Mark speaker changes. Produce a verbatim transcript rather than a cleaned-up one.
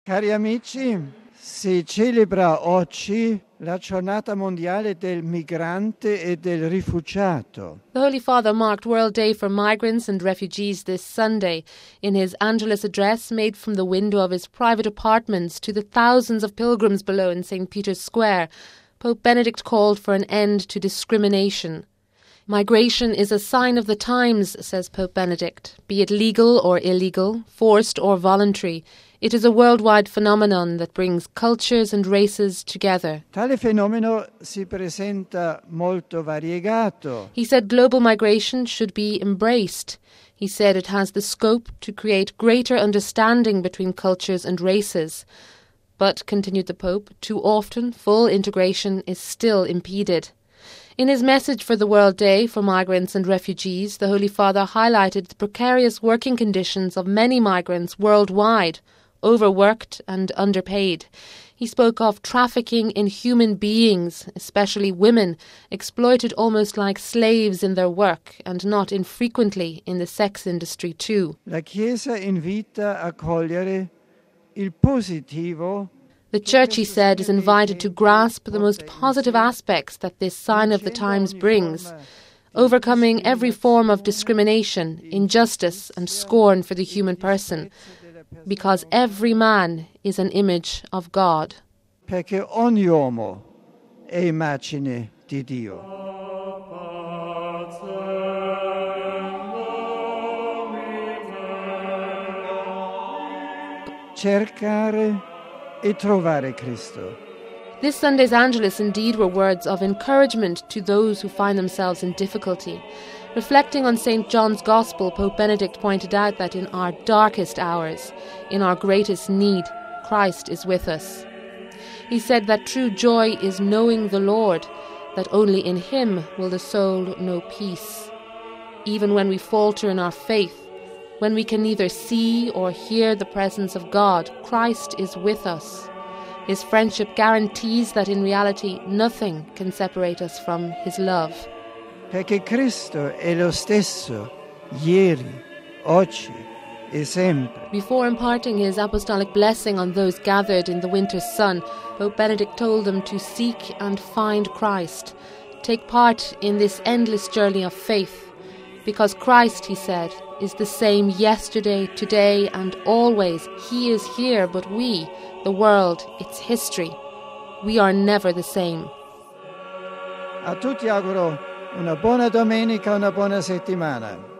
Speaker 1: Cari amici, si celebra oggi la giornata mondiale del migrante e del rifugiato.
Speaker 2: The Holy Father marked World Day for Migrants and Refugees this Sunday. In his Angelus address made from the window of his private apartments to the thousands of pilgrims below in Saint Peter's Square, Pope Benedict called for an end to discrimination. Migration is a sign of the times, says Pope Benedict, be it legal or illegal, forced or voluntary. It is a worldwide phenomenon that brings cultures and races together.
Speaker 1: Tale fenomeno si presenta molto variegato.
Speaker 2: He said global migration should be embraced. He said it has the scope to create greater understanding between cultures and races. But, continued the Pope, too often full integration is still impeded. In his message for the World Day for Migrants and Refugees, the Holy Father highlighted the precarious working conditions of many migrants worldwide, overworked and underpaid. He spoke of trafficking in human beings, especially women, exploited almost like slaves in their work and not infrequently in the sex industry too.
Speaker 1: La Chiesa invita a cogliere il positivo.
Speaker 2: The Church, he said, is invited to grasp the most positive aspects that this sign of the times brings, overcoming every form of discrimination, injustice and scorn for the human person, because every man is an image of God.
Speaker 1: Perché ogni uomo è immagine di Dio. Cercare e trovare Cristo.
Speaker 2: This Sunday's Angelus indeed were words of encouragement to those who find themselves in difficulty. Reflecting on Saint John's Gospel, Pope Benedict pointed out that in our darkest hours, in our greatest need, Christ is with us. He said that true joy is knowing the Lord, that only in Him will the soul know peace. Even when we falter in our faith, when we can neither see or hear the presence of God, Christ is with us. His friendship guarantees that in reality nothing can separate us from His love.
Speaker 1: Perché Cristo è lo stesso, ieri, oggi e sempre.
Speaker 2: Before imparting his apostolic blessing on those gathered in the winter's sun, Pope Benedict told them to seek and find Christ, take part in this endless journey of faith, because Christ, he said, is the same yesterday, today and always. He is here, but we, the world, its history, we are never the same.
Speaker 1: A tutti auguro una buona domenica, una buona settimana.